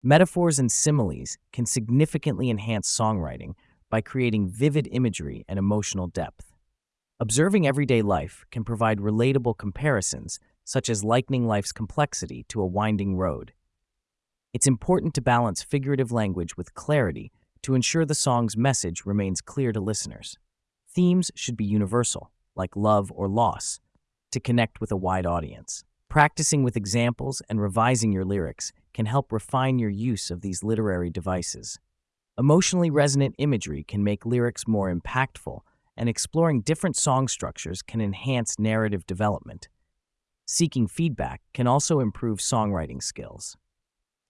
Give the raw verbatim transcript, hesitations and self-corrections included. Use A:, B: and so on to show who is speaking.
A: Metaphors and similes can significantly enhance songwriting by creating vivid imagery and emotional depth. Observing everyday life can provide relatable comparisons, such as likening life's complexity to a winding road. It's important to balance figurative language with clarity to ensure the song's message remains clear to listeners. Themes should be universal, like love or loss, to connect with a wide audience. Practicing with examples and revising your lyrics can help refine your use of these literary devices. Emotionally resonant imagery can make lyrics more impactful, and exploring different song structures can enhance narrative development. Seeking feedback can also improve songwriting skills.